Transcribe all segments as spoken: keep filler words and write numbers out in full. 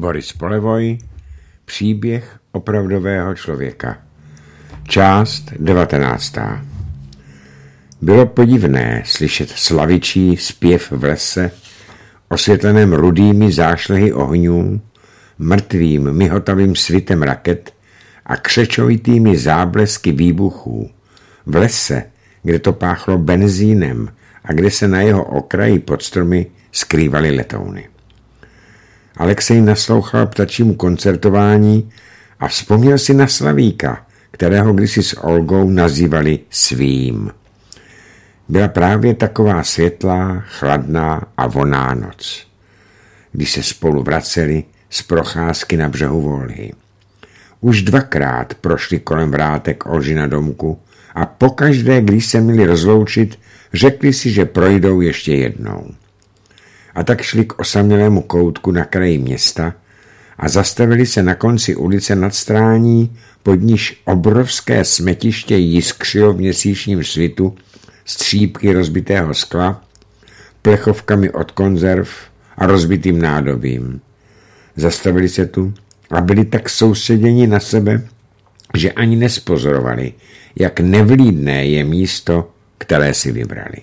Boris Polevoj, Příběh opravdového člověka. Část devatenáctá. Bylo podivné slyšet slavičí zpěv v lese, osvětleném rudými zášlehy ohňů, mrtvým mihotavým svitem raket a křečovitými záblesky výbuchů. V lese, kde to páchlo benzínem a kde se na jeho okraji pod stromy skrývaly letouny. Alexej naslouchal ptačímu koncertování a vzpomněl si na Slavíka, kterého kdysi s Olgou nazývali svým. Byla právě taková světlá, chladná a vonná noc, když se spolu vraceli z procházky na břehu Volhy. Už dvakrát prošli kolem vrátek Olžina domku a pokaždé, když se měli rozloučit, řekli si, že projdou ještě jednou. A tak šli k osamělému koutku na kraji města a zastavili se na konci ulice nad Strání, pod níž obrovské smetiště jiskřilo v měsíčním svitu střípky rozbitého skla, plechovkami od konzerv a rozbitým nádobím. Zastavili se tu a byli tak soustředěni na sebe, že ani nespozorovali, jak nevlídné je místo, které si vybrali.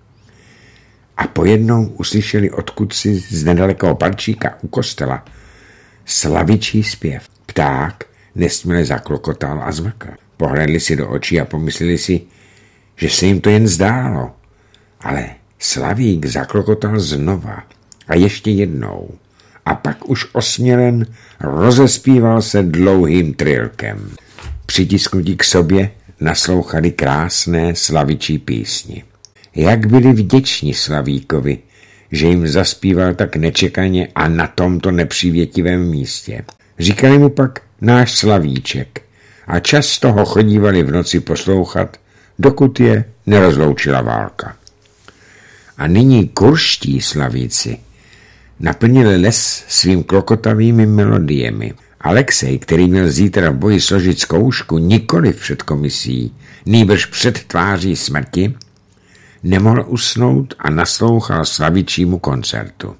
A pojednou uslyšeli odkud si z nedalekého parčíka u kostela slavičí zpěv. Pták nesměle zaklokotal a zvakal. Pohlédli si do očí a pomysleli si, že se jim to jen zdálo. Ale Slavík zaklokotal znova a ještě jednou. A pak už osmělen rozespíval se dlouhým trilkem. Přitisknutí k sobě naslouchali krásné slavičí písni. Jak byli vděční Slavíkovi, že jim zaspíval tak nečekaně a na tomto nepřívětivém místě. Říkali mu pak náš Slavíček a často ho chodívali v noci poslouchat, dokud je nerozloučila válka. A nyní kurští Slavíci naplnili les svým klokotavými melodiemi. Alexej, který měl zítra v boji složit zkoušku nikoli před komisí, nýbrž před tváří smrti, nemohl usnout a naslouchal slavičímu koncertu.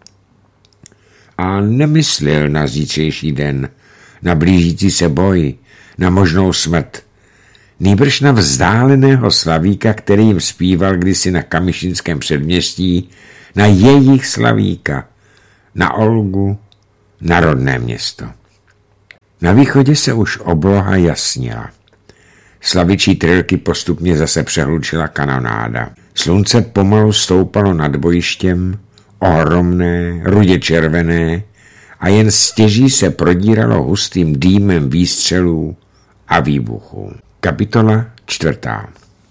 A nemyslel na zítřejší den, na blížící se boj, na možnou smrt, nýbrž na vzdáleného Slavíka, který jim zpíval kdysi na Kamyšinském předměstí, na jejich Slavíka, na Olgu, na rodné město. Na východě se už obloha jasnila. Slavičí trilky postupně zase přehlučila kanonáda. Slunce pomalu stoupalo nad bojištěm, ohromné, rudě červené, a jen stěží se prodíralo hustým dýmem výstřelů a výbuchů. Kapitola čtvrtá.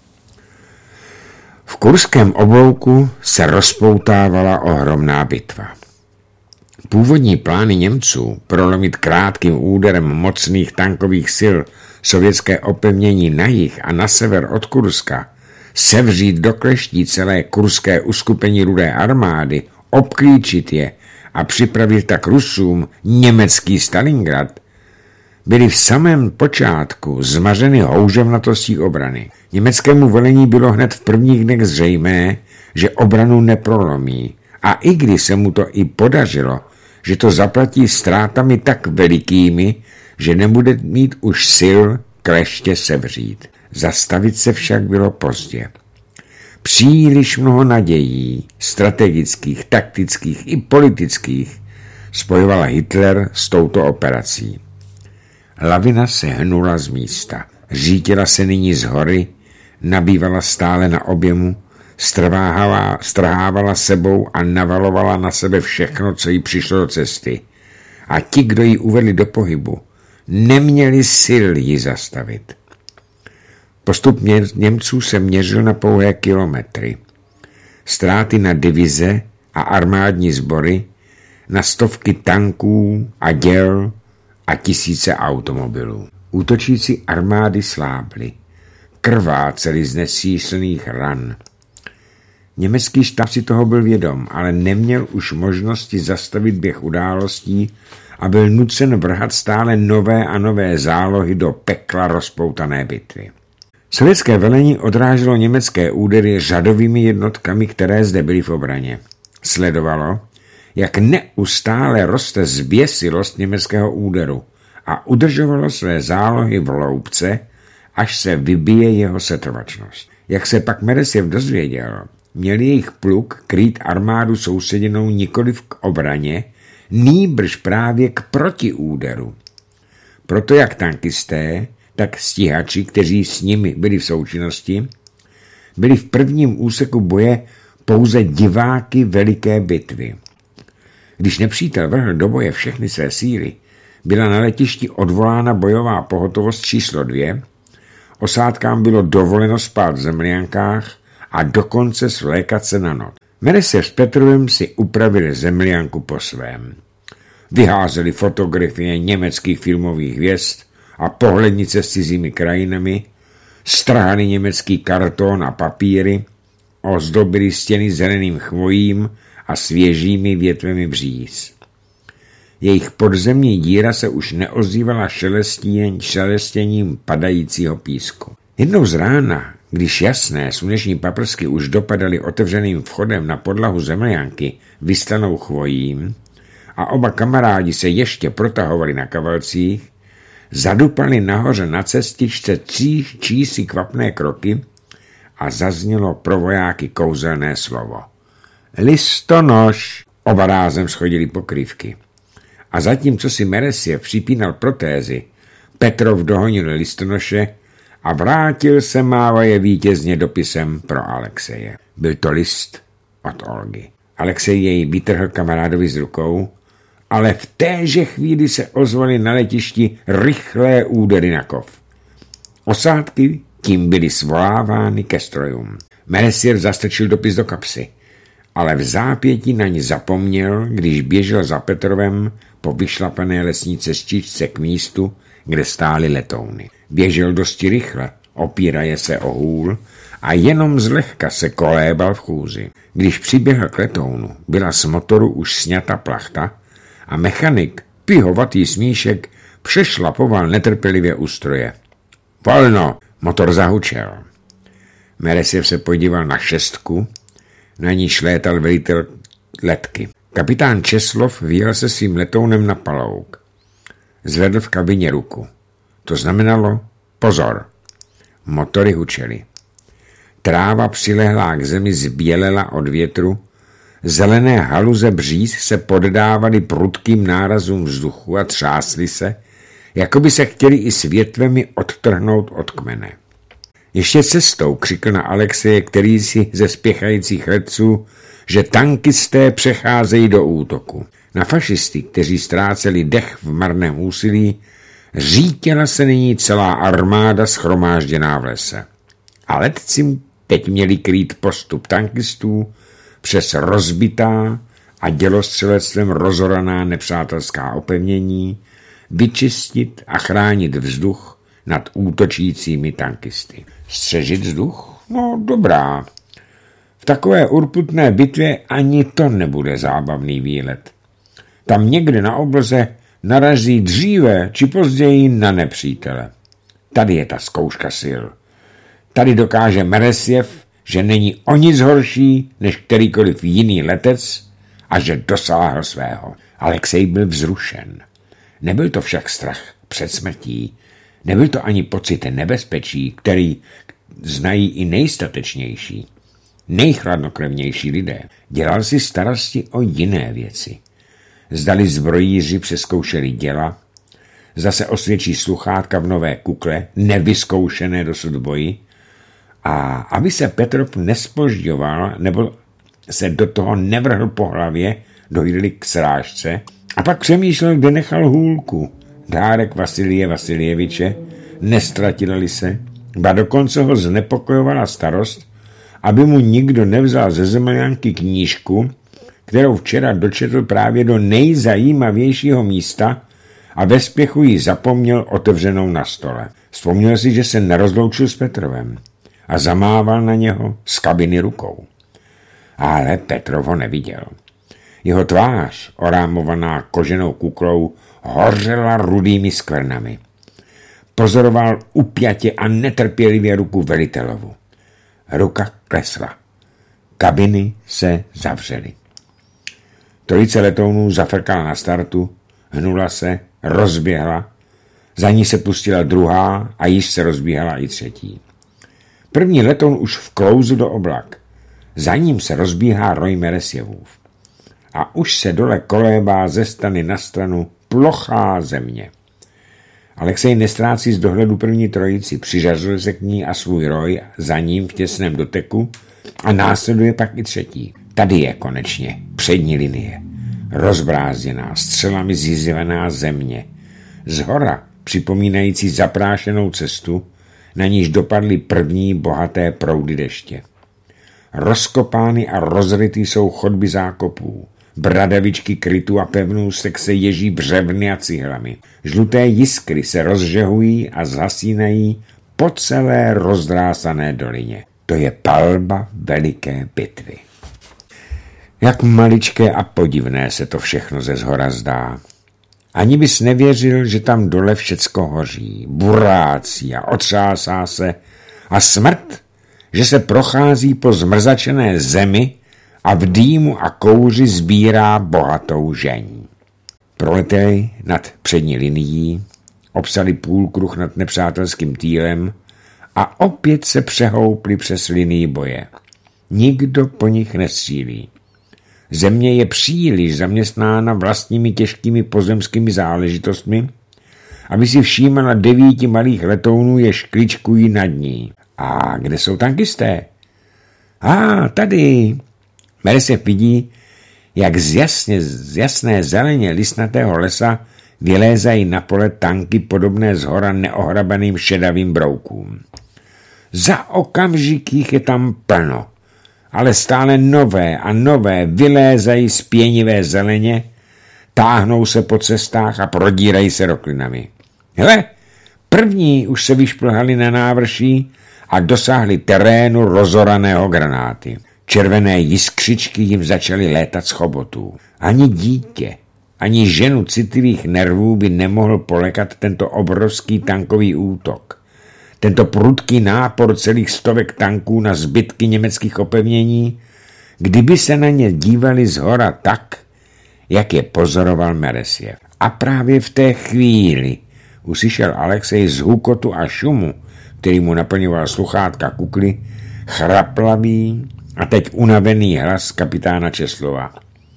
V kurském oblouku se rozpoutávala ohromná bitva. Původní plány Němců prolomit krátkým úderem mocných tankových sil sovětské opevnění na jih a na sever od Kurska, sevřít do kleští celé kurské uskupení Rudé armády, obklíčit je a připravit tak Rusům německý Stalingrad, byly v samém počátku zmařeny houževnatostí obrany. Německému velení bylo hned v prvních dnech zřejmé, že obranu neprolomí, a i když se mu to i podařilo, že to zaplatí ztrátami tak velikými, že nebude mít už sil kleště sevřít. Zastavit se však bylo pozdě. Příliš mnoho nadějí, strategických, taktických i politických, spojovala Hitler s touto operací. Lavina se hnula z místa. Řítila se nyní z hory, nabývala stále na objemu, strváhala, strhávala sebou a navalovala na sebe všechno, co jí přišlo do cesty. A ti, kdo ji uvedli do pohybu, neměli sil ji zastavit. Postup Němců se měřil na pouhé kilometry. Ztráty na divize a armádní sbory, na stovky tanků a děl a tisíce automobilů. Útočící armády slábly, krváceli z nesmyslných ran. Německý štáb si toho byl vědom, ale neměl už možnosti zastavit běh událostí a byl nucen vrhat stále nové a nové zálohy do pekla rozpoutané bitvy. Sovětské velení odráželo německé údery řadovými jednotkami, které zde byly v obraně. Sledovalo, jak neustále roste zběsilost německého úderu a udržovalo své zálohy v loupce, až se vybije jeho setrvačnost. Jak se pak Meresjev dozvěděl, měl jejich pluk krýt armádu soustředěnou nikoliv k obraně, nýbrž právě k protiúderu. Proto jak tankisté, tak stíhači, kteří s nimi byli v součinnosti, byli v prvním úseku boje pouze diváky veliké bitvy. Když nepřítel vrhl do boje všechny své síly, byla na letišti odvolána bojová pohotovost číslo dvě, osádkám bylo dovoleno spát v zemljankách a dokonce svlékat se na noc. Meresjev s Petrovem si upravili zemljanku po svém. Vyházeli fotografie německých filmových hvězd a pohlednice s cizími krajinami, strhali německý karton a papíry, ozdobili stěny zeleným chvojím a svěžími větvemi bříz. Jejich podzemní díra se už neozývala šelestěním, šelestěním padajícího písku. Jednou z rána, když jasné sluneční paprsky už dopadaly otevřeným vchodem na podlahu zemljanky vyslanou chvojím a oba kamarádi se ještě protahovali na kavalcích, zadupali nahoře na cestičce tří čísi kvapné kroky a zaznělo pro vojáky kouzelné slovo. Listonoš! Oba rázem schodili pokrývky. A zatímco si Meresjev připínal protézy, Petrov dohonil listonoše a vrátil se mávaje vítězně dopisem pro Alexeje. Byl to list od Olgy. Alexej jej vytrhl kamarádovi z rukou, ale v téže chvíli se ozvaly na letišti rychlé údery na kov. Osádky tím byly svolávány ke strojům. Meresjev zastrčil dopis do kapsy, ale v zápětí na ní zapomněl, když běžel za Petrovem po vyšlapané lesní cestičce k místu, kde stály letouny. Běžel dosti rychle, opíraje se o hůl a jenom zlehka se kolébal v chůzi. Když přiběhl k letounu, byla z motoru už sňata plachta a mechanik, pihovatý smíšek, přešlapoval netrpělivě u stroje. Volno! Motor zahučel. Meresjev se podíval na šestku, na níž létal velitel letky. Kapitán Česlov vyjel se svým letounem na palouk. Zvedl v kabině ruku. To znamenalo pozor. Motory hučely. Tráva přilehlá k zemi zbělela od větru, zelené haluze bříz se poddávaly prudkým nárazům vzduchu a třásly se, jako by se chtěli i s větvemi odtrhnout od kmene. Ještě cestou křikl na Alexeje, který si ze spěchajících letců, že tankisté přecházejí do útoku. Na fašisty, kteří ztráceli dech v marném úsilí, řítěla se nyní celá armáda shromážděná v lese. A letci teď měli krýt postup tankistů přes rozbitá a dělostřelectvem rozoraná nepřátelská opevnění, vyčistit a chránit vzduch nad útočícími tankisty. Střežit vzduch? No dobrá. V takové urputné bitvě ani to nebude zábavný výlet. Tam někde na obloze narazí dříve či později na nepřítele. Tady je ta zkouška sil. Tady dokáže Meresjev, že není o nic horší než kterýkoliv jiný letec a že dosáhl svého. Alexej byl vzrušen. Nebyl to však strach před smrtí, nebyl to ani pocit nebezpečí, který znají i nejstatečnější, nejchladnokrevnější lidé. Dělal si starosti o jiné věci. Zdali zbrojíři přeskoušeli děla, zase osvědčí sluchátka v nové kukle, nevyzkoušené dosud boji, a aby se Petrov nespožďoval nebo se do toho nevrhl po hlavě, dojeli k srážce a pak přemýšlel, kde nechal hůlku. Dárek Vasilije Vasiljeviče, nestratili se, ba dokonce ho znepokojovala starost, aby mu nikdo nevzal ze zemljanky knížku, kterou včera dočetl právě do nejzajímavějšího místa a ve spěchu ji zapomněl otevřenou na stole. Vzpomněl si, že se nerozloučil s Petrovem a zamával na něho z kabiny rukou. Ale Petrov ho neviděl. Jeho tvář, orámovaná koženou kuklou, hořela rudými skvrnami. Pozoroval upjatě a netrpělivě ruku velitelovu. Ruka klesla. Kabiny se zavřely. Trojice letounů zafrkala na startu, hnula se, rozběhla, za ní se pustila druhá a již se rozbíhala i třetí. První letoun už vklouzu do oblak. Za ním se rozbíhá roj Meresjevův. A už se dole kolébá ze strany na stranu plochá země. Alexej nestrácí z dohledu první trojici, přiřazuje se k ní a svůj roj za ním v těsném doteku a následuje pak i třetí. Tady je konečně přední linie. Rozbrázděná, střelami zjizevená země. Zhora připomínající zaprášenou cestu, na níž dopadly první bohaté proudy deště. Rozkopány a rozrytý jsou chodby zákopů. Bradavičky krytů a pevnůstek se ježí břevny a cihlami. Žluté jiskry se rozžehují a zhasínají po celé rozdrásané dolině. To je palba veliké bitvy. Jak maličké a podivné se to všechno ze zhora zdá. Ani bys nevěřil, že tam dole všecko hoří, burácí a otřásá se a smrt, že se prochází po zmrzačené zemi a v dýmu a kouři sbírá bohatou žení. Proletěli nad přední linií, obsali půlkruh nad nepřátelským týlem a opět se přehoupli přes linii boje. Nikdo po nich nestřílí. Země je příliš zaměstnána vlastními těžkými pozemskými záležitostmi, aby si všímala devíti malých letounů, jež kličkují nad ní. A kde jsou tankisté? A tady. Meresjev vidí, jak z, jasně, z jasné zeleně listnatého lesa vylézají na pole tanky podobné zhora neohrabaným šedavým broukům. Za okamžik jich je tam plno, ale stále nové a nové vylézají z pěnivé zeleně, táhnou se po cestách a prodírají se roklinami. Hele, první už se vyšplhali na návrší a dosáhli terénu rozoraného granáty. Červené jiskřičky jim začaly létat z chobotů. Ani dítě, ani ženu citlivých nervů by nemohl polekat tento obrovský tankový útok. Tento prudký nápor celých stovek tanků na zbytky německých opevnění, kdyby se na ně dívali zhora tak, jak je pozoroval Meresjev. A právě v té chvíli uslyšel Alexej z hukotu a šumu, který mu naplňoval sluchátka kukly, chraplavý a teď unavený hlas kapitána Česlova.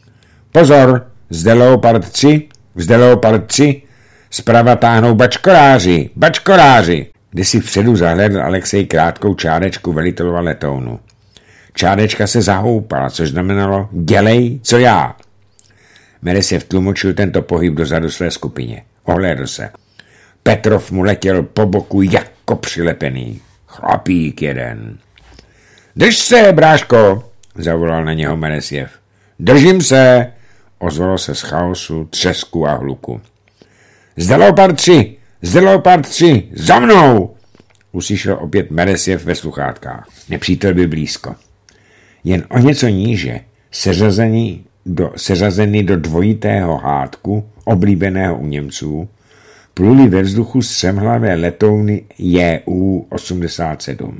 Pozor, zde Leopard tři, zde Leopard tři, zprava táhnou bačkoráři, bačkoráři. Kdysi vpředu zahledl Alexej krátkou čárečku velitelova letounu. Čárečka se zahoupala, což znamenalo dělej, co já. Meresjev tlumočil tento pohyb dozadu své skupině. Ohlédl se. Petrov mu letěl po boku jako přilepený. Chlapík jeden. Drž se, bráško, zavolal na něho Meresjev. Držím se, ozvalo se z chaosu, třesku a hluku. Zde Leopard tři, zde Leopard tři, za mnou, uslyšel opět Meresjev ve sluchátkách. Nepřítel byl blízko. Jen o něco níže, seřazený do, seřazený do dvojitého hádku, oblíbeného u Němců, pluli ve vzduchu střemhlavé letouny J U osmdesát sedm.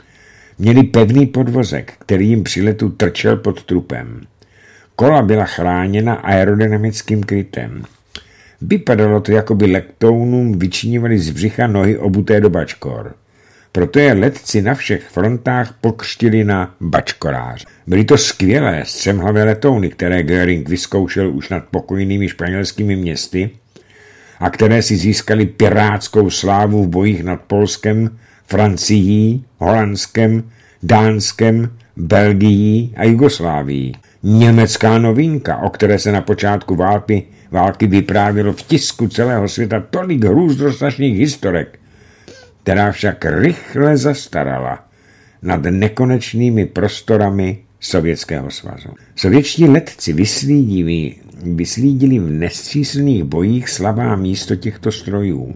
Měli pevný podvozek, který jim při letu trčel pod trupem. Kola byla chráněna aerodynamickým krytem. Vypadalo to, jako by letounům vyčinívali z břicha nohy obuté do bačkor. Proto je letci na všech frontách pokřtili na bačkorář. Byly to skvělé střemhlavé letouny, které Göring vyzkoušel už nad pokojnými španělskými městy a které si získali pirátskou slávu v bojích nad Polskem, Francií, Holandskem, Dánskem, Belgií a Jugoslávií. Německá novinka, o které se na počátku války, války vyprávělo v tisku celého světa tolik hrůzdostrašných historek, která však rychle zastarala nad nekonečnými prostorami Sovětského svazu. Sovětští letci vyslídili, vyslídili v nesčíslných bojích slabá místo těchto strojů.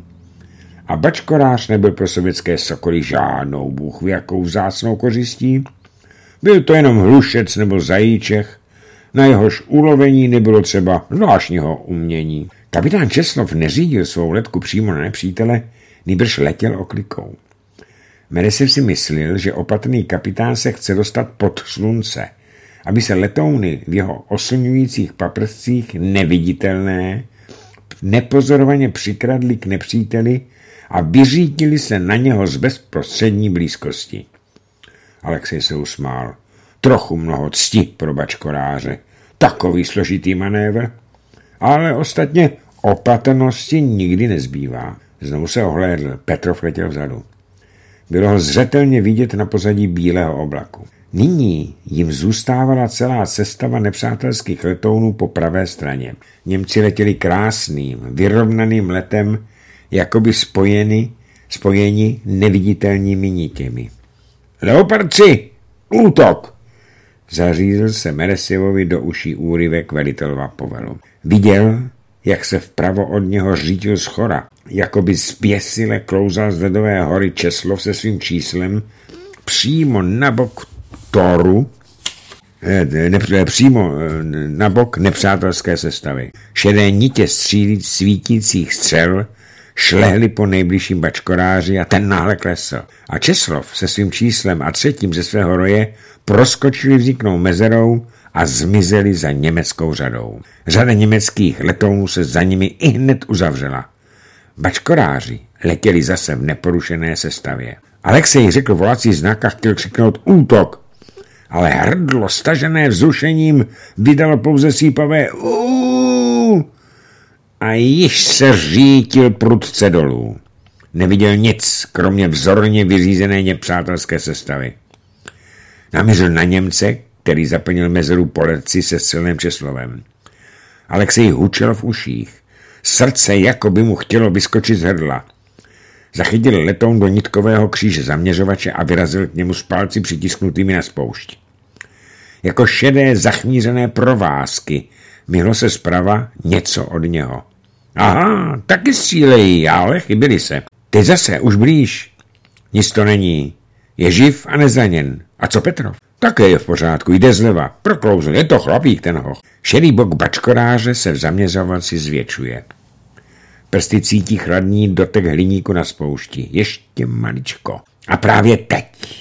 A bačkorář nebyl pro sovětské sokoly žádnou bůh ví jakou vzácnou kořistí. Byl to jenom hlušec nebo zajíček, na jehož ulovení nebylo třeba zvláštního umění. Kapitán Česlov neřídil svou letku přímo na nepřítele, nýbrž letěl oklikou. Meresjev si myslel, že opatrný kapitán se chce dostat pod slunce aby se letouny v jeho oslňujících paprscích neviditelné nepozorovaně přikradli k nepříteli a vyřítili se na něho z bezprostřední blízkosti. Alexej se usmál. Trochu mnoho cti pro bačkoráře. Takový složitý manévr. Ale ostatně opatrnosti nikdy nezbývá. Znovu se ohlédl. Petrov letěl vzadu. Bylo ho zřetelně vidět na pozadí bílého oblaku. Nyní jim zůstávala celá sestava nepřátelských letounů po pravé straně. Němci letěli krásným, vyrovnaným letem, jakoby spojeni, spojeni neviditelnými nitěmi. Leopardci! Útok! Zařízl se Meresivovi do uší úryvek velitelova povelu. Viděl, jak se vpravo od něho řídil schora, jakoby zběsile klouzal z ledové hory Česlov se svým číslem přímo na bok Toru, ne, ne, přímo na bok nepřátelské sestavy. Šedé nitě střílí svítících střel šlehli po nejbližším bačkoráři a ten náhle klesl. A Česlov se svým číslem a třetím ze svého roje proskočili vzniknou mezerou a zmizeli za německou řadou. Řada německých letounů se za nimi i hned uzavřela. Bačkoráři letěli zase v neporušené sestavě. Alexej řekl volací znak a chtěl křiknout útok, ale hrdlo stažené vzrušením vydalo pouze sípavé uuu a již se řítil prudce dolů. Neviděl nic, kromě vzorně vyřízené nepřátelské sestavy. Namířil na Němce, který zaplnil mezeru po letci se střelným Česlovem. Alexej hučel v uších. Srdce jako by mu chtělo vyskočit z hrdla. Zachytil letoun do nitkového kříže zaměřovače a vyrazil k němu s palci přitisknutými na spoušť. Jako šedé zachmířené provázky myhlo se zprava něco od něho. Aha, taky střílejí, ale chybili se. Ty zase, už blíž. Nic to není. Je živ a nezraněn. A co Petrov? Také je v pořádku, jde zleva. Proklouzl, je to chlapík ten hoch. Šedý bok bačkoráře se v zaměřovaci zvětšuje. Prsty cítí chladný dotek hliníku na spoušti. Ještě maličko. A právě teď,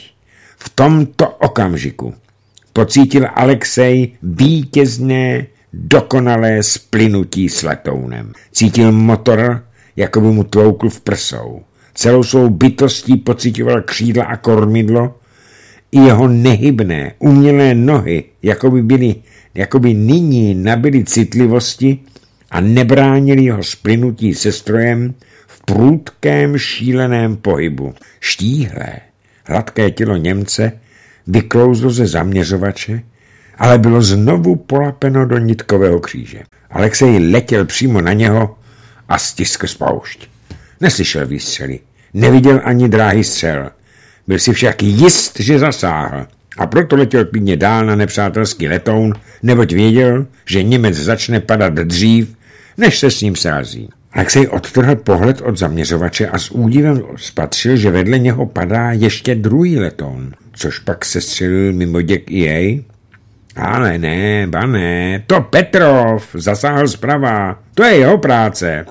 v tomto okamžiku, pocítil Alexej vítězné, dokonalé splynutí s letounem. Cítil motor, jako by mu tloukl v prsou. Celou svou bytostí pocitoval křídla a kormidlo i jeho nehybné, umělé nohy, jako by, byly, jako by nyní nabyly citlivosti a nebránili jeho splynutí se strojem v prudkém šíleném pohybu. Štíhlé, hladké tělo Němce vyklouzlo ze zaměřovače, ale bylo znovu polapeno do nitkového kříže. Alexej letěl přímo na něho a stiskl spoušť. Neslyšel výstřely, neviděl ani dráhy střel. Byl si však jist, že zasáhl a proto letěl klidně dál na nepřátelský letoun, neboť věděl, že Němec začne padat dřív, než se s ním srazí. Alexej odtrhl pohled od zaměřovače a s údivem spatřil, že vedle něho padá ještě druhý letoun, což pak se střelil mimo děk i jej. Ale ne, ba ne, to Petrov zasáhl zprava, to je jeho práce.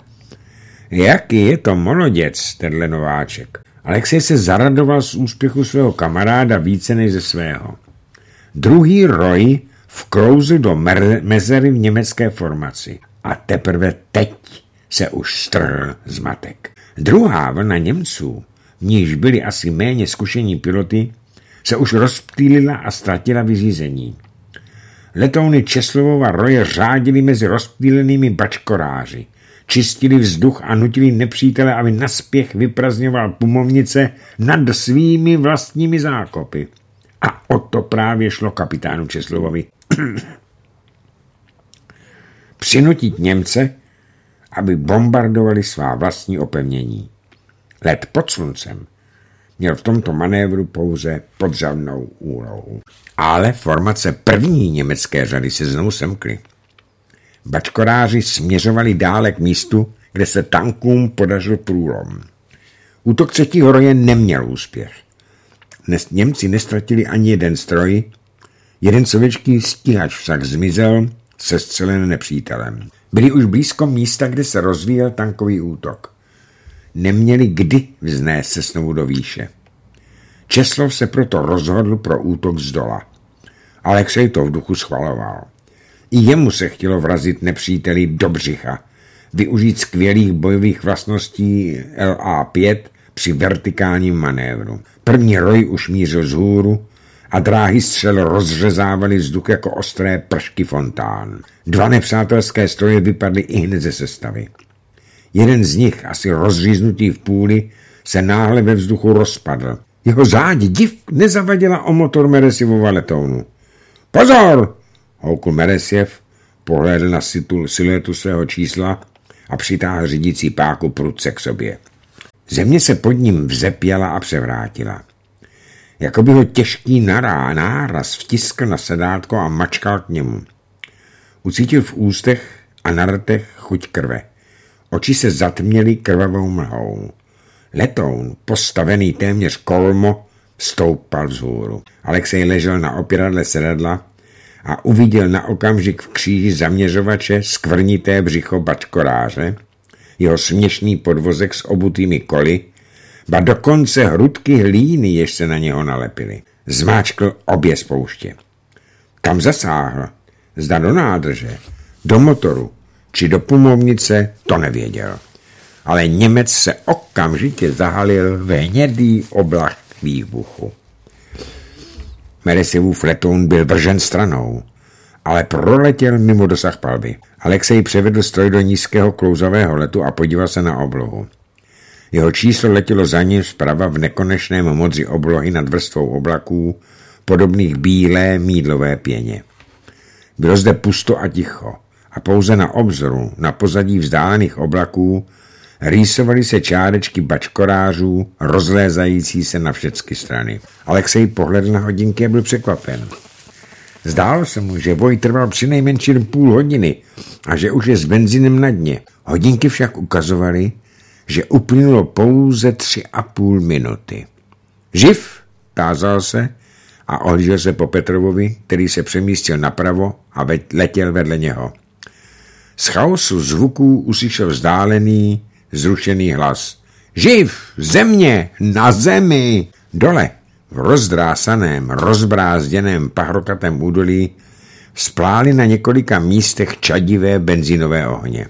Jaký je to moloděc, tenhle nováček. Alexej se zaradoval z úspěchu svého kamaráda více než ze svého. Druhý roj vklouzl do mezery v německé formaci a teprve teď se už strhl zmatek. Druhá vlna Němců, v níž byli asi méně zkušení piloty, se už rozptýlila a ztratila vyřízení. Letouny Česlovova roje řádily mezi rozptýlenými bačkoráři, čistili vzduch a nutili nepřítele, aby naspěch vyprazňoval pumovnice nad svými vlastními zákopy. A o to právě šlo kapitánu Česlovovi. Přinutit Němce, aby bombardovali svá vlastní opevnění. Let pod sluncem měl v tomto manévru pouze podřadnou úlohu. Ale formace první německé řady se znovu semkly. Bačkoráři směřovali dále k místu, kde se tankům podařil průlom. Útok třetího roje neměl úspěch. Dnes Němci nestratili ani jeden stroj, jeden sovětský stíhač však zmizel sestřelen nepřítelem. Byli už blízko místa, kde se rozvíjel tankový útok. Neměli kdy vznést se znovu do výše. Česlov se proto rozhodl pro útok z dola. Alexej to v duchu schvaloval. I jemu se chtělo vrazit nepříteli do břicha, využít skvělých bojových vlastností L A pět při vertikálním manévru. První roj už mířil vzhůru a dráhy střel rozřezávaly vzduch jako ostré pršky fontán. Dva nepřátelské stroje vypadly ihned ze sestavy. Jeden z nich, asi rozříznutý v půli, se náhle ve vzduchu rozpadl. Jeho záď div nezavadila o motor Meresjevova letounu. Pozor! Houkl Meresjev, pohlédl na siluetu svého čísla a přitáhl řídící páku prudce k sobě. Země se pod ním vzepěla a převrátila. Jakoby ho těžký nará, náraz vtiskl na sedátko a mačkal k němu. Ucítil v ústech a na rtech chuť krve. Oči se zatměly krvavou mlhou. Letoun, postavený téměř kolmo, stoupal vzhůru. Alexej ležel na opěradle sedadla a uviděl na okamžik v kříži zaměřovače skvrnité břicho bačkoráře, jeho směšný podvozek s obutými koly, ba dokonce hrudky hlíny, jež se na něho nalepily. Zmáčkl obě spouště. Kam zasáhl? Zda do nádrže, do motoru, či do pumovnice, to nevěděl. Ale Němec se okamžitě zahalil ve hnědý oblak výbuchu. Meresjevův letoun byl vržen stranou, ale proletěl mimo dosah palby. Alexej převedl stroj do nízkého klouzavého letu a podíval se na oblohu. Jeho číslo letělo za ním zprava v nekonečném modři oblohy nad vrstvou oblaků, podobných bílé mýdlové pěně. Bylo zde pusto a ticho a pouze na obzoru, na pozadí vzdálených oblaků, rýsovaly se čárečky bačkorářů, rozlézající se na všechny strany. Alexej pohledl na hodinky a byl překvapen. Zdálo se mu, že boj trval přinejmenším půl hodiny a že už je s benzínem na dně. Hodinky však ukazovaly, že uplynulo pouze tři a půl minuty. Živ? Tázal se a ohlížel se po Petrovovi, který se přemístil napravo a letěl vedle něho. Z chaosu zvuků uslyšel vzdálený, zrušený hlas. Živ! Země! Na zemi! Dole, v rozdrásaném, rozbrázděném pahrokatém údolí, splály na několika místech čadivé benzínové ohně.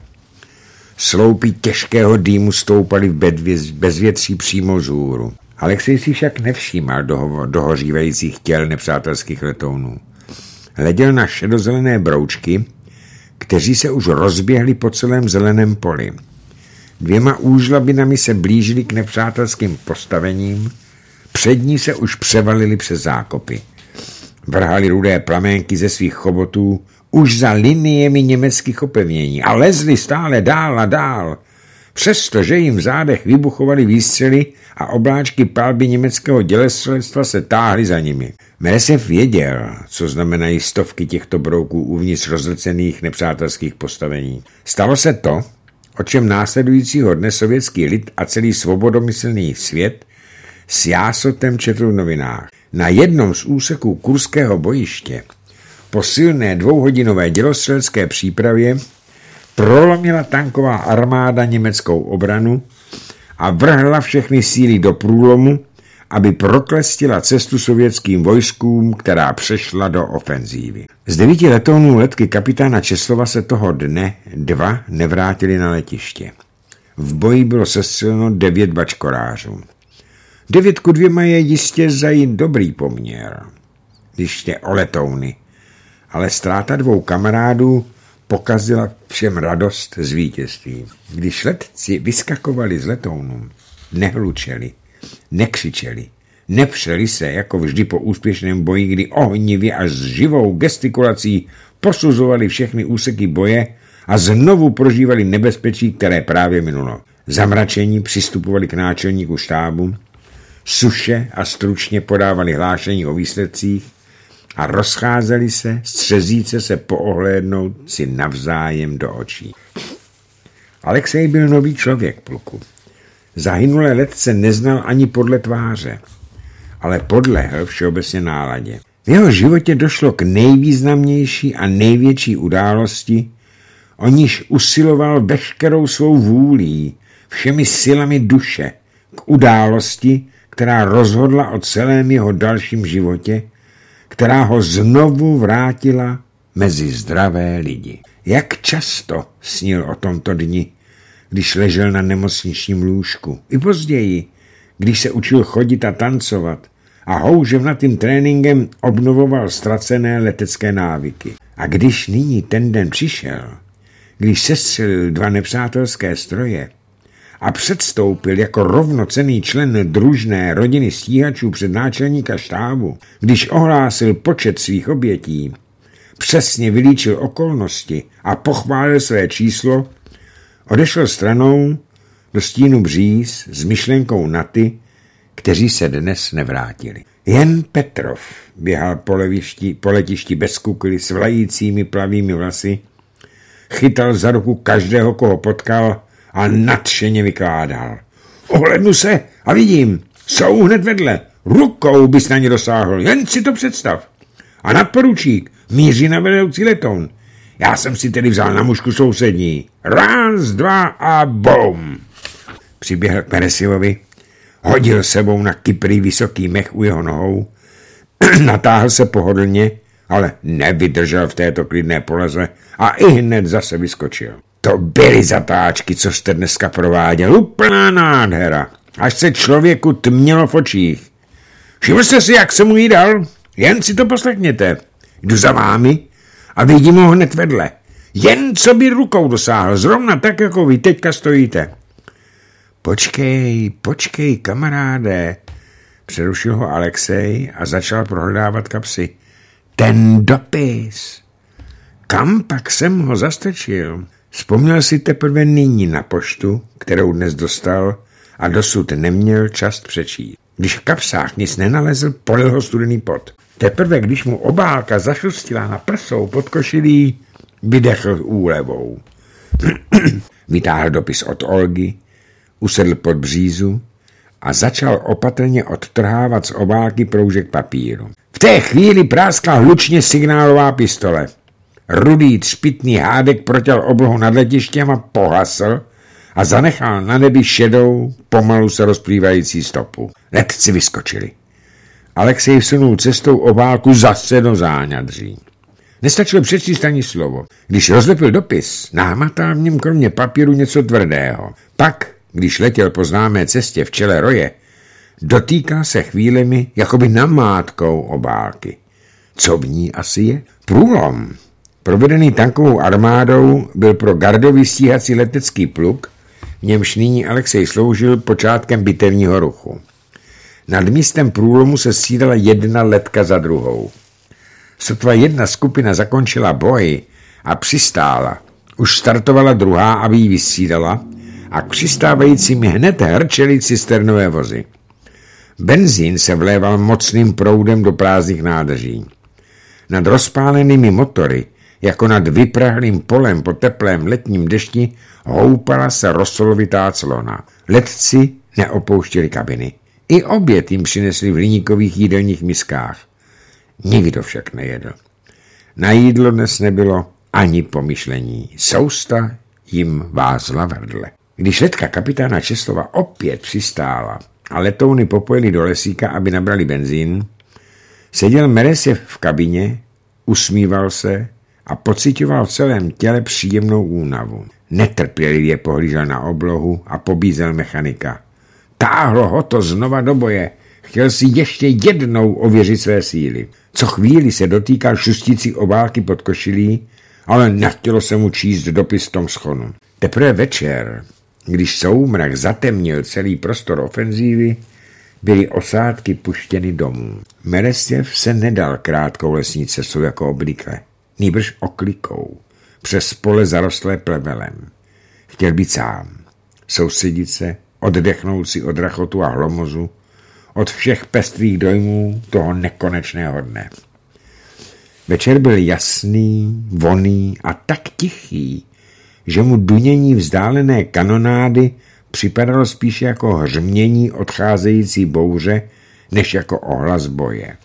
Sloupy těžkého dýmu stoupaly v bezvětří přímo vzhůru. Alexej si však nevšímal doho- dohořívajících těl nepřátelských letounů. Hleděl na šedozelené broučky, kteří se už rozběhli po celém zeleném poli. Dvěma úžlabinami se blížili k nepřátelským postavením, přední se už převalili přes zákopy. Vrhali rudé plaménky ze svých chobotů už za liniemi německých opevnění a lezli stále dál a dál, přestože jim v zádech vybuchovaly výstřely a obláčky palby německého dělostřelectva se táhly za nimi. Meresjev věděl, co znamenají stovky těchto brouků uvnitř rozlecených nepřátelských postavení. Stalo se to, o čem následujícího dne sovětský lid a celý svobodomyslný svět s jásotem četl v novinách. Na jednom z úseků kurského bojiště po silné dvouhodinové dělostřelecké přípravě prolomila tanková armáda německou obranu a vrhla všechny síly do průlomu, aby proklestila cestu sovětským vojskům, která přešla do ofenzívy. Z devíti letounů letky kapitána Česlova se toho dne dva nevrátili na letiště. V boji bylo sestřeleno devět bačkorářů. Devět ku dvěma je jistě zajít dobrý poměr, když jde o letouny, ale ztráta dvou kamarádů pokazila všem radost z vítězství. Když letci vyskakovali z letounů, nehlučeli, nekřičeli, nepřeli se, jako vždy po úspěšném boji, kdy ohnivě až s živou gestikulací posuzovali všechny úseky boje a znovu prožívali nebezpečí, které právě minulo. Zamračení přistupovali k náčelníku štábu, suše a stručně podávali hlášení o výsledcích a rozcházeli se, střezíce se poohlédnout si navzájem do očí. Alexej byl nový člověk, pluku. Zahynulé letce neznal ani podle tváře, ale podlehl všeobecně náladě. V jeho životě došlo k nejvýznamnější a největší události, o níž usiloval veškerou svou vůlí, všemi silami duše, k události, která rozhodla o celém jeho dalším životě, která ho znovu vrátila mezi zdravé lidi. Jak často snil o tomto dni, když ležel na nemocničním lůžku. I později, když se učil chodit a tancovat a houževnatým tréninkem obnovoval ztracené letecké návyky. A když nyní ten den přišel, když sestřelil dva nepřátelské stroje a předstoupil jako rovnocenný člen družné rodiny stíhačů před náčelníka štábu, když ohlásil počet svých obětí, přesně vylíčil okolnosti a pochválil své číslo, odešel stranou do stínu bříz s myšlenkou na ty, kteří se dnes nevrátili. Jen Petrov běhal po, levišti, po letišti bez kukly s vlajícími plavými vlasy, chytal za ruku každého, koho potkal a nadšeně vykládal. Ohlednu se a vidím, jsou hned vedle, rukou bys na ně dosáhl, jen si to představ. A nadporučík míří na vedoucí letoun. Já jsem si tedy vzal na mužku sousední. Raz, dva a bum. Přiběhl k Meresilovi, hodil sebou na kyprý vysoký mech u jeho nohou, natáhl se pohodlně, ale nevydržel v této klidné poloze a i hned zase vyskočil. To byly zatáčky, co jste dneska prováděl. Úplná nádhera. Až se člověku tmělo v očích. Všiml jste si, jak jsem mu jí dal? Jen si to poslechněte. Jdu za vámi a vidím ho hned vedle. Jen co by rukou dosáhl, zrovna tak, jako vy teďka stojíte. Počkej, počkej, kamaráde, přerušil ho Alexej a začal prohledávat kapsy. Ten dopis. Kam pak jsem ho zastrčil? Vzpomněl si teprve nyní na poštu, kterou dnes dostal a dosud neměl čas přečíst. Když v kapsách nic nenalezl, polil ho studený pot. Teprve když mu obálka zašustila na prsou pod košilí, vydechl úlevou. Vytáhl dopis od Olgy, usedl pod břízu a začal opatrně odtrhávat z obálky proužek papíru. V té chvíli práskla hlučně signálová pistole. Rudý třpitný hádek protěl oblohu nad letištěm a pohasl a zanechal na nebi šedou, pomalu se rozplývající stopu. Letci vyskočili. Alexej vsunul cestou obálku zase do záňadří. Nestačilo přečíst ani slovo. Když rozlepil dopis, námatal v něm kromě papíru něco tvrdého. Pak, když letěl po známé cestě v čele roje, dotýkal se chvílemi jakoby namátkou obálky. Co v ní asi je? Průlom, provedený tankovou armádou, byl pro gardový stíhací letecký pluk, v němž nyní Alexej sloužil počátkem bitevního ruchu. Nad místem průlomu se střídala jedna letka za druhou. Sotva jedna skupina zakončila boj a přistála. Už startovala druhá, aby ji vystřídala, a k přistávajícím hned hrčely cisternové vozy. Benzín se vléval mocným proudem do prázdných nádrží. Nad rozpálenými motory, jako nad vyprahlým polem po teplém letním dešti, houpala se rosolovitá clona. Letci neopouštěli kabiny. I oběd jim přinesli v hliníkových jídelních miskách. Nikdo však nejedl. Na jídlo dnes nebylo ani pomyšlení. Sousta jim vázla v hrdle. Když letka kapitána Česlova opět přistála a letouny popojili do lesíka, aby nabrali benzín, seděl Meresjev v kabině, usmíval se a pociťoval v celém těle příjemnou únavu. Netrpělivě pohlížel na oblohu a pobízel mechanika. Táhlo ho to znova do boje. Chtěl si ještě jednou ověřit své síly. Co chvíli se dotýkal šustící obálky pod košilí, ale nechtělo se mu číst dopis v tom schonu. Teprve večer, když soumrak zatemnil celý prostor ofenzívy, byly osádky puštěny domů. Meresjev se nedal krátkou lesní cestou jako obvykle, nýbrž oklikou, přes pole zarostlé plevelem. Chtěl být sám, soustředit se, oddechnout si od rachotu a hlomozu, od všech pestrých dojmů toho nekonečného dne. Večer byl jasný, vonný a tak tichý, že mu dunění vzdálené kanonády připadalo spíše jako hřmění odcházející bouře, než jako ohlas boje.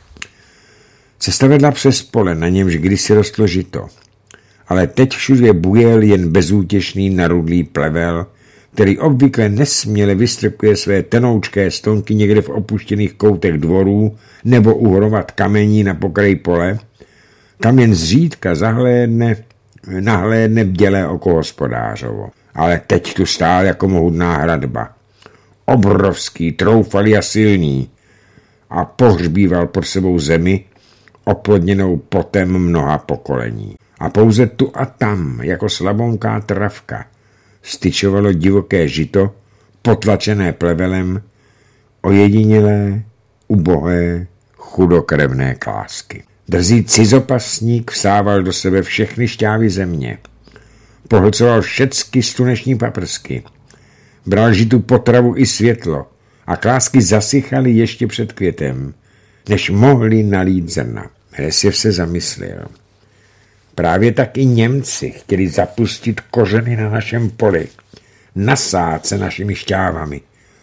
Cesta vedla přes pole, na němž kdysi rostlo žito, ale teď všude bujel jen bezútěšný narudlý plevel, který obvykle nesměle vystrkuje své tenoučké stonky někde v opuštěných koutech dvorů nebo uhorovat kamení na pokraji pole, kam jen zřídka zahlédne, nahlédne bdělé oko hospodářovo. Ale teď tu stál jako mohutná hradba. Obrovský, troufalý a silný a pohřbíval pod sebou zemi, oplodněnou potem mnoha pokolení. A pouze tu a tam, jako slabonká travka, styčovalo divoké žito, potlačené plevelem, ojedinělé, ubohé, chudokrevné klásky. Drzý cizopasník vsával do sebe všechny šťávy země. Pohlcoval všecky sluneční paprsky. Bral žitu potravu i světlo a klásky zasychaly ještě před květem, než mohli nalít zrna. Meresjev se zamyslel. Právě tak i Němci chtěli zapustit kořeny na našem poli, nasát se našimi šťávami,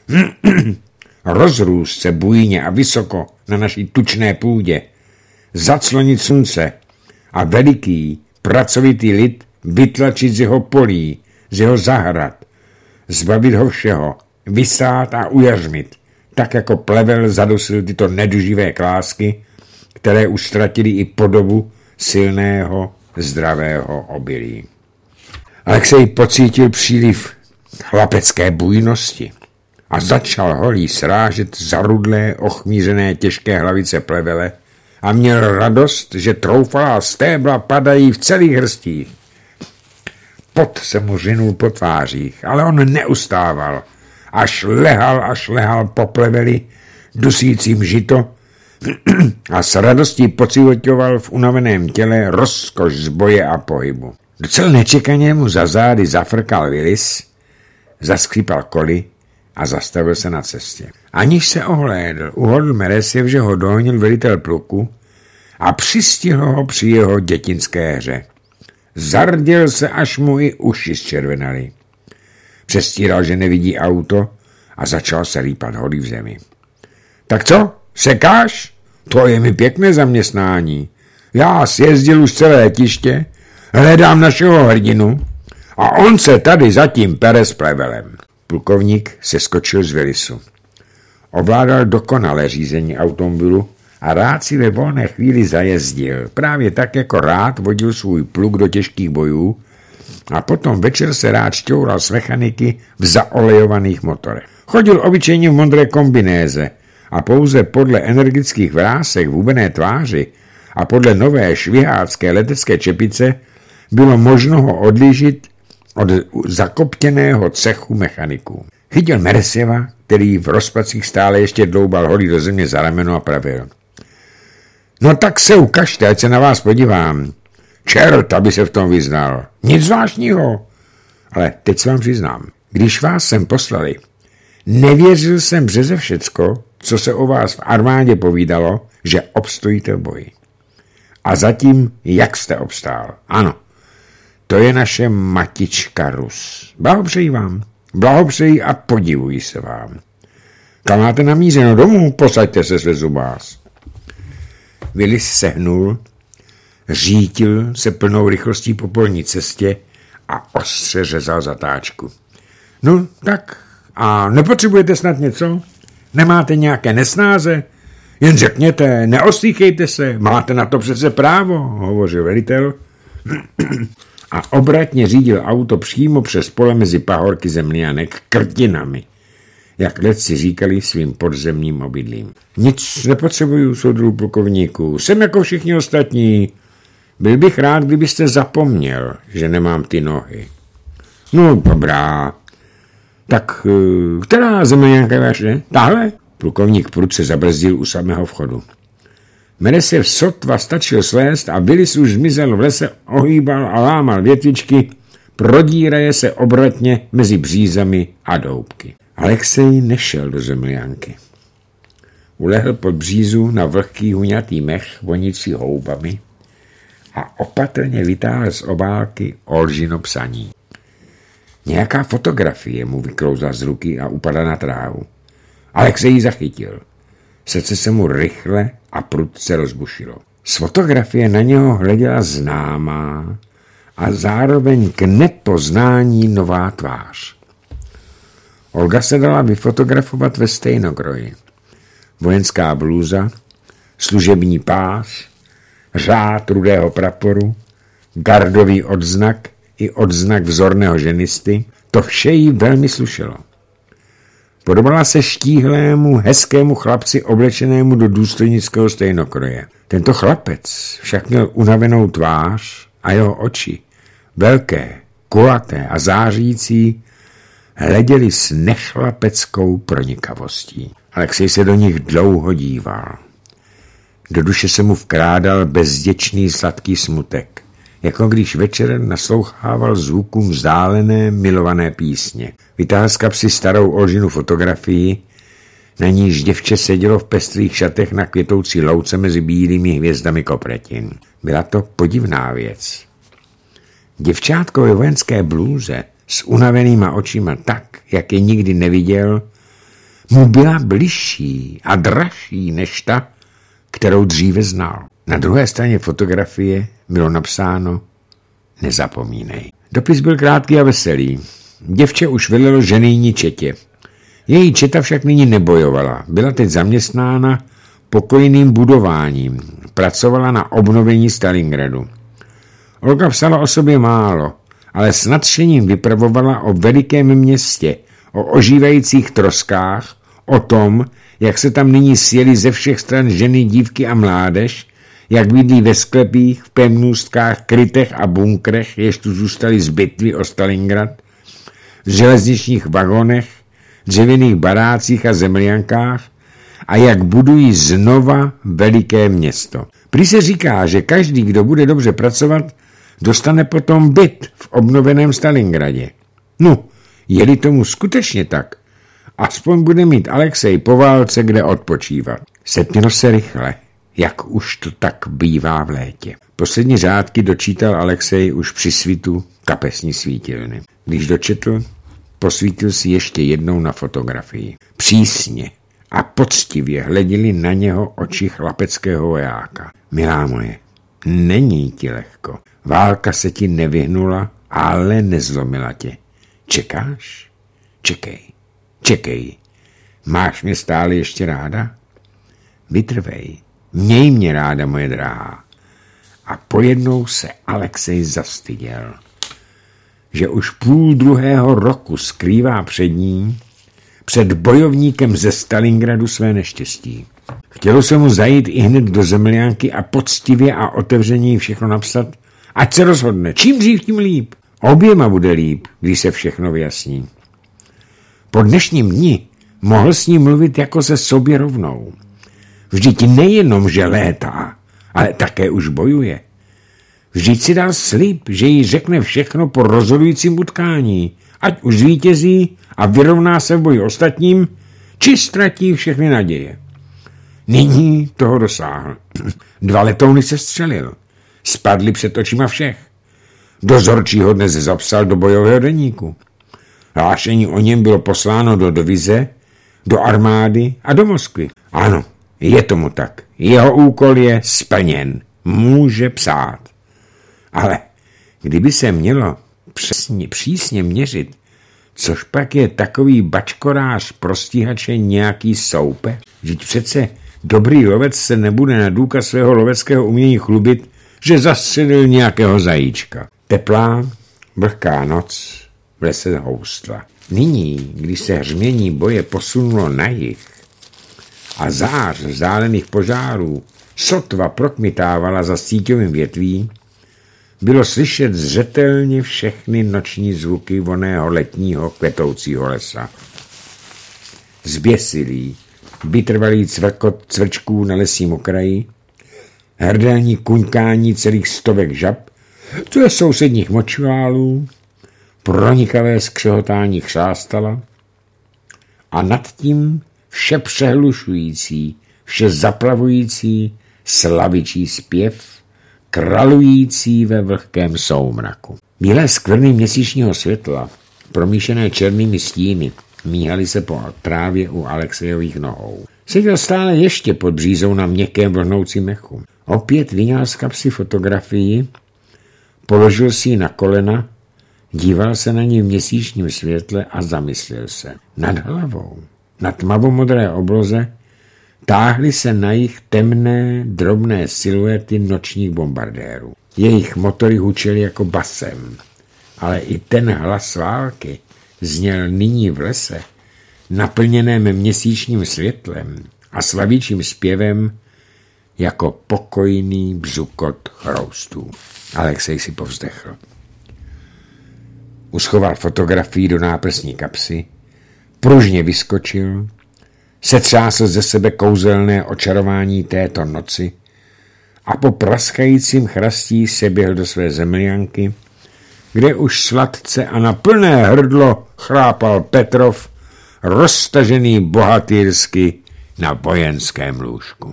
rozrůst se bujně a vysoko na naší tučné půdě, zaclonit slunce a veliký, pracovitý lid vytlačit z jeho polí, z jeho zahrad, zbavit ho všeho, vysát a ujařmit, tak jako plevel zadusil tyto neduživé klásky, které už ztratili i podobu silného, zdravého obilí. Alexej pocítil příliv chlapecké bujnosti a začal holí srážet zarudlé, ochmířené těžké hlavice plevele a měl radost, že troufalá stébla padají v celých hrstích. Pot se mu řinul po tvářích, ale on neustával, až lehal, až lehal po pleveli, dusícím žito a s radostí pociťoval v unaveném těle rozkoš z boje a pohybu. Docela nečekaně mu za zády zafrkal Willis, zaskřípal koli a zastavil se na cestě. Aniž se ohlédl, uhodl Meresjev, že ho dohonil velitel pluku a přistihl ho při jeho dětinské hře. Zarděl se, až mu i uši zčervenaly. Přestíral, že nevidí auto a začal se rýpat holí v zemi. Tak co? Sekáš? To je mi pěkné zaměstnání. Já sjezdil už celé letiště, hledám našeho hrdinu a on se tady zatím pere s plevelem. Plukovník se skočil z Willisu. Ovládal dokonale řízení automobilu a rád si ve volné chvíli zajezdil. Právě tak, jako rád vodil svůj pluk do těžkých bojů a potom večer se rád šťoural s mechaniky v zaolejovaných motorech. Chodil obyčejně v modré kombinéze a pouze podle energických vrásek v hubené tváři a podle nové švihácké letecké čepice bylo možno ho odlišit od zakoptěného cechu mechaniků. Chytil Meresjeva, který v rozpacích stále ještě dloubal holí do země za rameno a pravil. No tak se ukažte, ať se na vás podívám. Čert, aby se v tom vyznal. Nic zvláštního. Ale teď se vám přiznám, když vás sem poslali, nevěřil jsem přeze všecko, co se o vás v armádě povídalo, že obstojíte v boji. A zatím, jak jste obstál? Ano, to je naše matička Rus. Blahopřeji vám, blahopřeji a podivuji se vám. Kam máte namířeno domů? Posaďte se, své zubás. Willis sehnul, řítil se plnou rychlostí po polní cestě a ostře řezal zatáčku. No tak, a nepotřebujete snad něco? Nemáte nějaké nesnáze? Jen řekněte, neostýchejte se, máte na to přece právo, hovořil velitel a obratně řídil auto přímo přes pole mezi pahorky zemlianek krtinami, jak letci říkali svým podzemním obydlím. Nic nepotřebuju, soudruhu plukovníku, jsem jako všichni ostatní. Byl bych rád, kdybyste zapomněl, že nemám ty nohy. No, dobrá. Tak, která zemlianka je vaše? Tahle? Plukovník prudce zabrzdil u samého vchodu. Meresjev sotva stačil svést a Willis už zmizel v lese, ohýbal a lámal větvičky, prodíraje se obratně mezi břízami a doubky. Alexej nešel do zemlianky. Ulehl pod břízu na vlhký huňatý mech vonící houbami a opatrně vytáhl z obálky Olžino psaní. Nějaká fotografie mu vyklouzla z ruky a upadla na trávu. Alexej ji zachytil. Srdce se mu rychle a prudce rozbušilo. Z fotografie na něho hleděla známá a zároveň k nepoznání nová tvář. Olga se dala vyfotografovat ve stejnokroji. Vojenská blůza, služební pás, řád rudého praporu, gardový odznak i odznak vzorného ženisty, to vše jí velmi slušelo. Podobala se štíhlému, hezkému chlapci oblečenému do důstojnického stejnokroje. Tento chlapec však měl unavenou tvář a jeho oči, velké, kulaté a zářící, hleděli s nechlapeckou pronikavostí. Alexej se do nich dlouho díval. Do duše se mu vkrádal bezděčný sladký smutek, jako když večer naslouchával zvukům vzdálené milované písně. Vytáhl z kapsy starou Olžinu fotografii, na níž děvče sedělo v pestrých šatech na květoucí louce mezi bílými hvězdami kopretin. Byla to podivná věc. Děvčátko ve vojenské blůze s unavenýma očima tak, jak je nikdy neviděl, mu byla bližší a dražší než ta, kterou dříve znal. Na druhé straně fotografie bylo napsáno nezapomínej. Dopis byl krátký a veselý. Děvče už velelo ženijní četě. Její četa však nyní nebojovala. Byla teď zaměstnána pokojným budováním. Pracovala na obnovení Stalingradu. Olga psala o sobě málo, ale s nadšením vypravovala o velikém městě, o ožívajících troskách, o tom, jak se tam nyní sjeli ze všech stran ženy, dívky a mládež, jak bydlí ve sklepích, v pevnůstkách, krytech a bunkrech, jež tu zůstaly z bitvy o Stalingrad, v železničních vagonech, dřevěných barácích a zemljankách a jak budují znova veliké město. Prý se říká, že každý, kdo bude dobře pracovat, dostane potom byt v obnoveném Stalingradě. No, je-li tomu skutečně tak, aspoň bude mít Alexej po válce kde odpočívat. Setmělo se rychle, jak už to tak bývá v létě. Poslední řádky dočítal Alexej už při svitu kapesní svítilny. Když dočetl, posvítil si ještě jednou na fotografii. Přísně a poctivě hleděli na něho oči chlapeckého vojáka. Milá moje, není ti lehko. Válka se ti nevyhnula, ale nezlomila tě. Čekáš? Čekej, čekej. Máš mě stále ještě ráda? Vytrvej. Měj mě ráda, moje drahá. A pojednou se Alexej zastyděl, že už půl druhého roku skrývá před ní, před bojovníkem ze Stalingradu své neštěstí. Chtělo se mu zajít i hned do zemlянky a poctivě a otevřeně všechno napsat, ať se rozhodne, čím dřív, tím líp. Oběma bude líp, když se všechno vyjasní. Po dnešním dni mohl s ní mluvit jako se sobě rovnou. Vždyť nejenom, že létá, ale také už bojuje. Vždyť si dal slib, že jí řekne všechno po rozhodujícím utkání, ať už zvítězí a vyrovná se v boji ostatním, či ztratí všechny naděje. Nyní toho dosáhl. Dva letouny se střelil. Spadly před očima všech. Dozorčího dnes zapsal do bojového deníku. Hlášení o něm bylo posláno do divize, do armády a do Moskvy. Ano, je tomu tak. Jeho úkol je splněn. Může psát. Ale kdyby se mělo přesně, přísně měřit, což pak je takový bačkorář prostíhače nějaký soupe, vždyť přece dobrý lovec se nebude na důkaz svého loveckého umění chlubit, že zastřelil nějakého zajíčka. Teplá, vlhká noc v lese houstla. Nyní, když se hřmění boje posunulo na jih a zář vzdálených požárů sotva prokmitávala za síťovým větví, bylo slyšet zřetelně všechny noční zvuky voného letního kvetoucího lesa. Zběsilý, vytrvalý cvrkot cvrčků na lesním okraji, hrdelní kuňkání celých stovek žab, to je sousedních močválů, pronikavé skřehotání chřástala a nad tím vše přehlušující, vše zaplavující slavičí zpěv, kralující ve vlhkém soumraku. Bílé skvrny měsíčního světla, promíšené černými stíny, míhaly se po trávě u Alexejových nohou. Seděl stále ještě pod břízou na měkkém vlhnoucím mechu. Opět vyňal z kapsy fotografii, položil si ji na kolena, Díval se na ní v měsíčním světle a zamyslel se. Nad hlavou, na tmavomodré obloze, táhly se na jich temné, drobné siluety nočních bombardérů. Jejich motory hučely jako basem, ale i ten hlas války zněl nyní v lese, naplněném měsíčním světlem a slavíčím zpěvem jako pokojný bzukot chroustů. Alexej si povzdechl. Uschoval fotografii do náprsní kapsy, pružně vyskočil, setřásl ze sebe kouzelné očarování této noci a po praskajícím chrastí se běhl do své zemljanky, kde už sladce a na plné hrdlo chrápal Petrov, roztažený bohatýrsky na vojenském lůžku.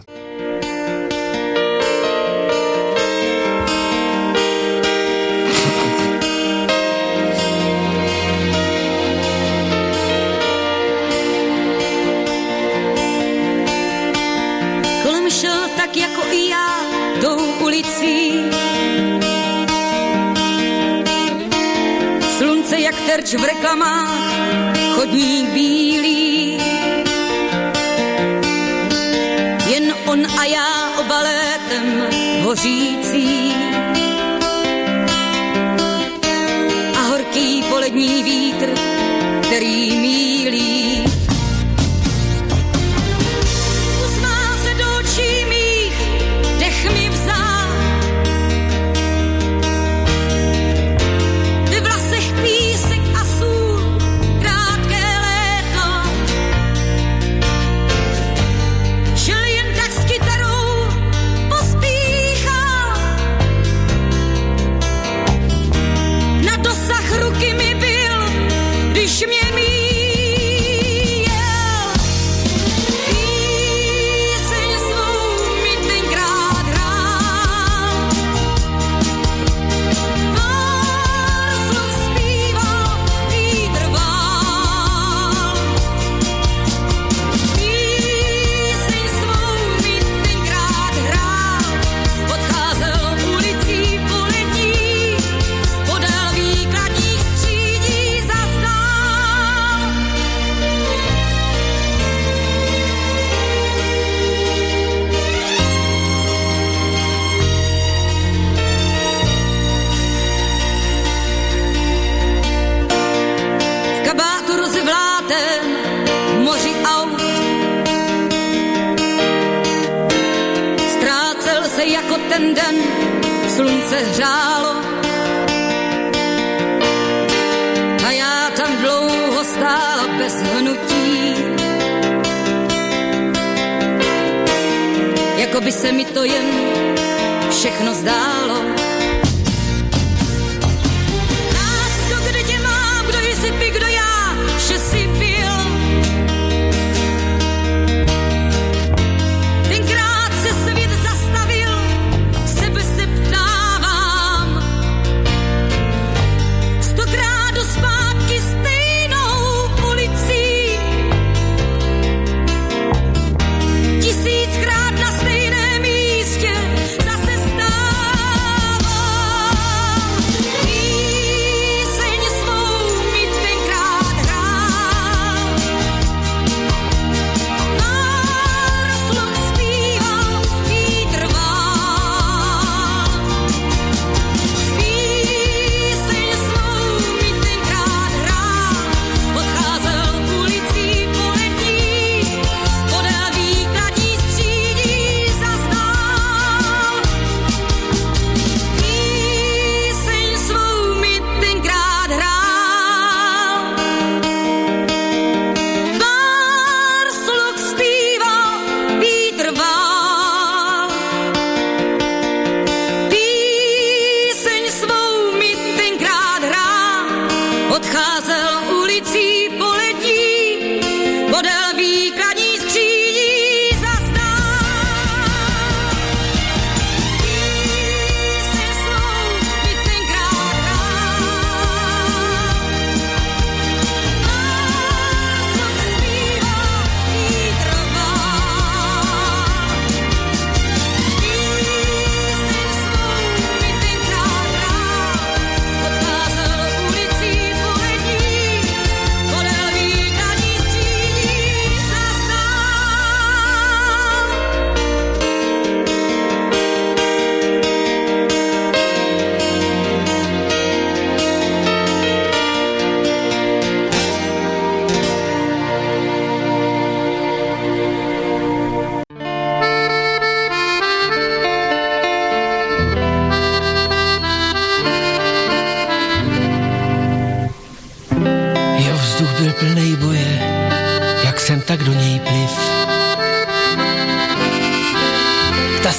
Kolem šel tak jako i já tou ulicí. Slunce jak terč v reklamách, chodník bílý. Jen on a já obalétem hořící. A horký polední vítr, který mílí. Usmál se do očí mých, dech mi vzal. Ve vlasech písek a sůl, krátké léto. Šel jen tak s kytarou, pospíchal. Na dosah ruky mi byl, když mě míjel. Píseň svou mi tenkrát hrál. Pár slov zpíval, vítr vál. Píseň svou mi tenkrát hrál. Odcházel ulicí polední, podél výkladních střídí zastál. V kabátu rozevlátém v moři aut ztrácel se jako ten den, slunce hřálo a já tam dlouho stála bez hnutí. Jako by se mi to jen všechno zdálo. Lásko, kde tě mám, kdo jsi ty, kdo já, že jsi byl. Tenkrát se svět zastavil, sebe se ptávám. Stokrát do zpátky stejnou ulicí. Tisíckrát na stejném místě zase stávám. Píseň svou mi tenkrát hrál.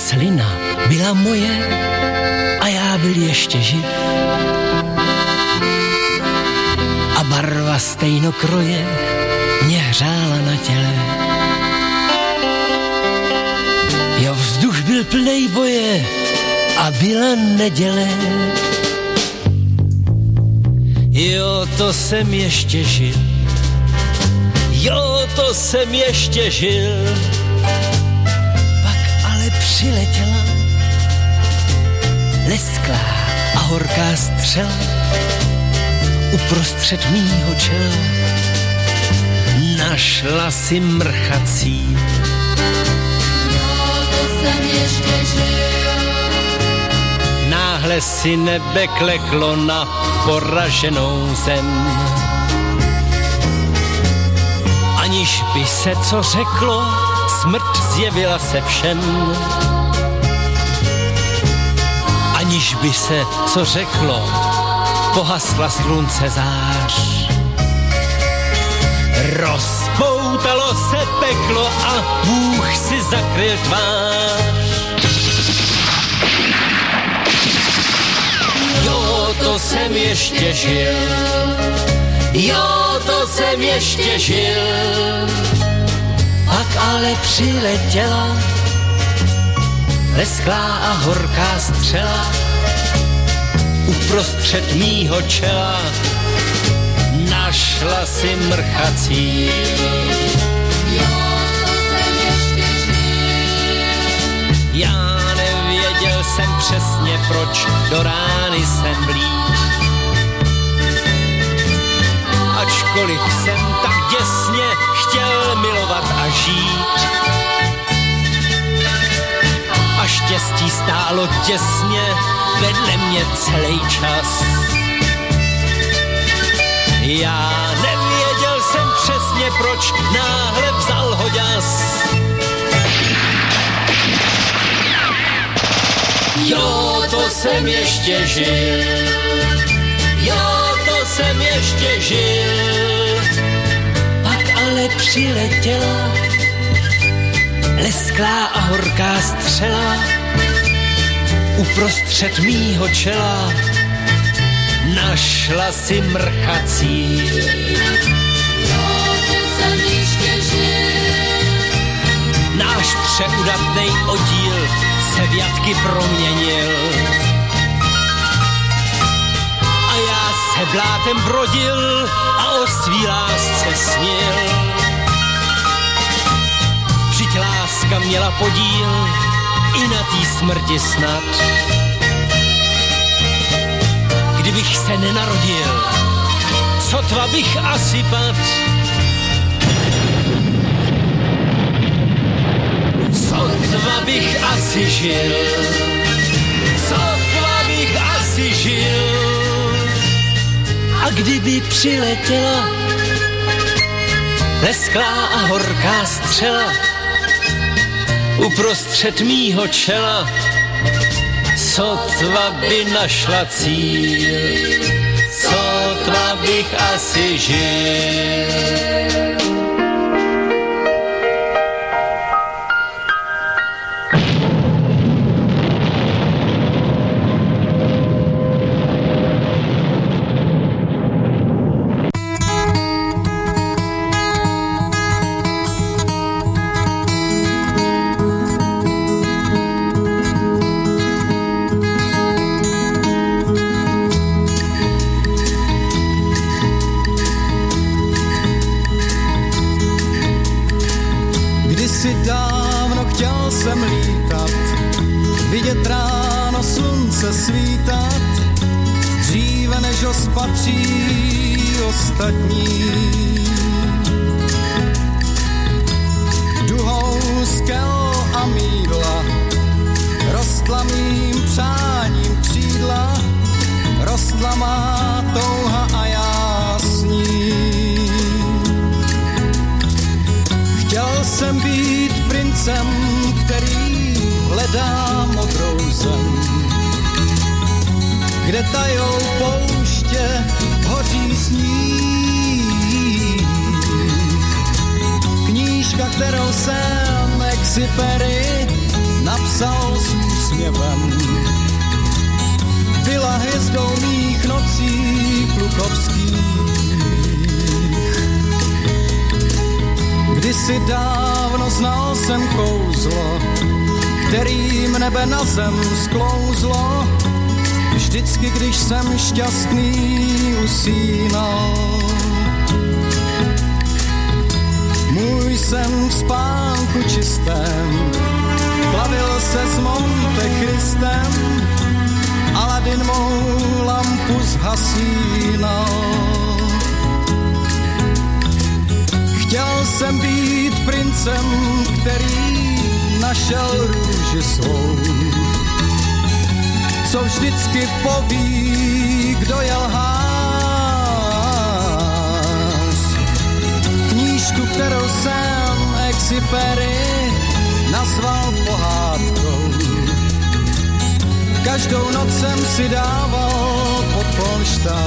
slina byla moje a já byl ještě živ. A barva stejnokroje mě hřála na těle. Jo, vzduch byl plnej boje a byla neděle. Jo, to jsem ještě žil. Jo, to jsem ještě žil. Pak ale přiletěla lesklá a horká střela uprostřed mýho čela. Našla si mrchací. Jo, to jsem ještě žil. Náhle si nebe kleklo na poraženou zem. Aniž by se co řeklo, smrt zjevila se všem. Aniž by se co řeklo, pohasla slunce zář. Rozpoutalo se peklo a Bůh si zakryl tvář. Jo, to jsem ještě žil. Jo, to jsem ještě žil. Pak ale přiletěla lesklá a horká střela uprostřed mýho čela. Našla si mrchací. Jo, to jsem ještě žil. Já nevěděl jsem přesně, proč do rány jsem blíž. Ačkoliv jsem tak děsně chtěl milovat a žít. A štěstí stálo těsně vedle mě celý čas. Já nevěděl jsem přesně, proč náhle vzal ho ďas. Jo, to jsem ještě žil. Jo, to jsem ještě žil. Pak ale přiletěla lesklá a horká střela uprostřed mýho čela. Našla si mrchací. Jo, to jsem ještě žil. Náš přeudatnej oddíl se v jatky proměnil. A já se blátem brodil a o svý lásce snil. Vždyť láska měla podíl i na té smrti snad. Kdybych se nenarodil, sotva bych asi pad. Sotva bych asi žil, sotva bych asi žil. A kdyby přiletěla lesklá a horká střela uprostřed mýho čela, sotva by našla cíl, sotva bych asi žil. napsal s úsměvem. Byla hvězdou mých nocí klukovských. Kdysi dávno znal jsem kouzlo, kterým nebe na zem sklouzlo. Vždycky, když jsem šťastný usínal. Můj sen v spánku čistém plavil se s Monte Christem. Aladin mou lampu zhasínal. Chtěl jsem být princem, který našel růži svou. Co vždycky poví, kdo je lhář. Knížku, kterou jsem Exupery nazval pohádkou. Každou noc jsem si dával pod polštář.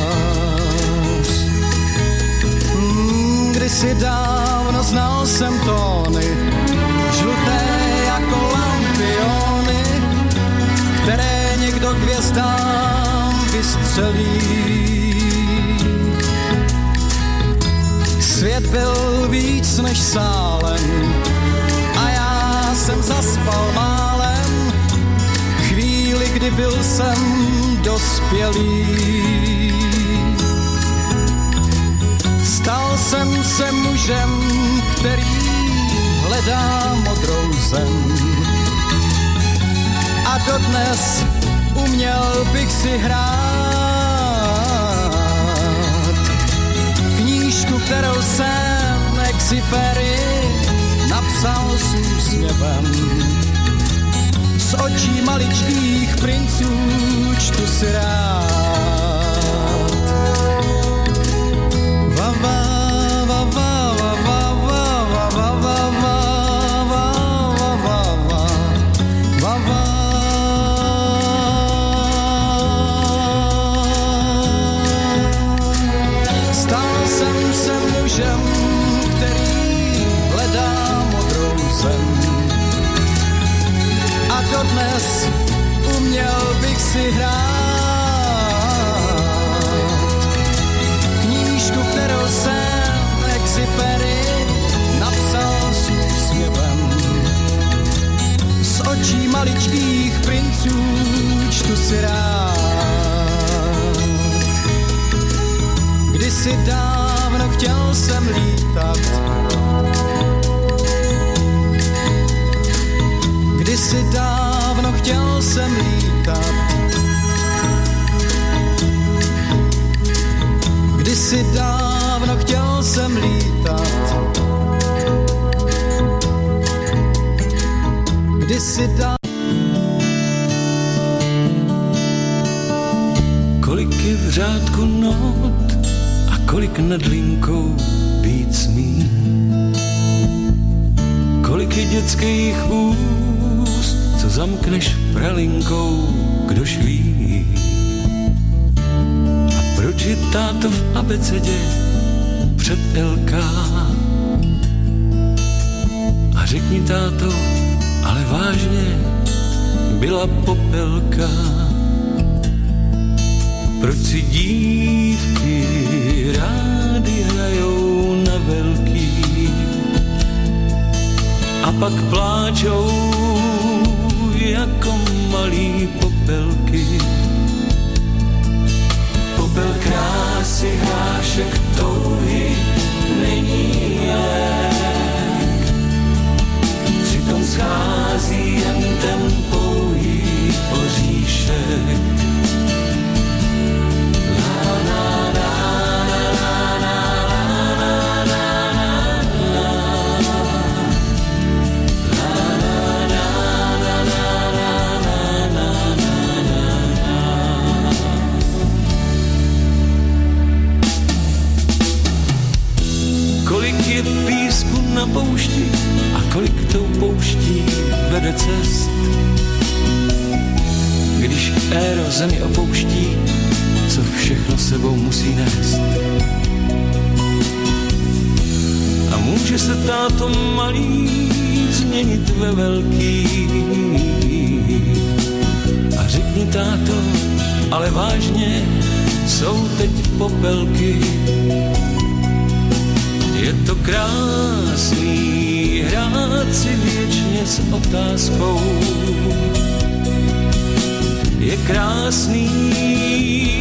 Hmm, kdysi dávno znal jsem tóny, žluté jako lampiony, které někdo k hvězdám vystřelí. Svět byl víc než sálem a já jsem zaspal málem. Chvíli, kdy byl jsem dospělý. Stal jsem se mužem, který hledá modrou zem. A dodnes uměl bych si hrát knížku, kterou jsem Exupery napsal s úsměvem. Z očí maličkých princů čtu si rád. Va, va, va, va, va, va, va, va, va, va, va, va. Stal jsem se mužem, který hledá modrou zem. A dodnes uměl bych si hrát knížku, kterou jsem Exupery napsal s úsměvem. Z očí maličkých princů čtu si rád. Kdysi dávno chtěl jsem lítat, kdysi dávno chtěl jsem lítat. Kdysi dávno chtěl jsem lítat. Kdysi dávno. Kolik je v řádku not a kolik nad linkou být smí. Kolik je dětských úst, co zamkneš pralinkou, kdož ví. A proč je táto v abecedě před el ká? A řekni táto, ale vážně, byla popelka. Proč si dívky rády hrajou na velký a pak pláčou jako malý popelky. Popel krásy, hrášek touhy není lék. Přitom schází jen ten pouhý oříšek. Na poušti a kolik tou pouští vede cest. Když éro zemi opouští, co všechno sebou musí nést. A může se táto malý změnit ve velký. A řekni, táto, ale vážně, jsou teď popelky. Je to krásný hrát si věčně s otázkou. Je krásný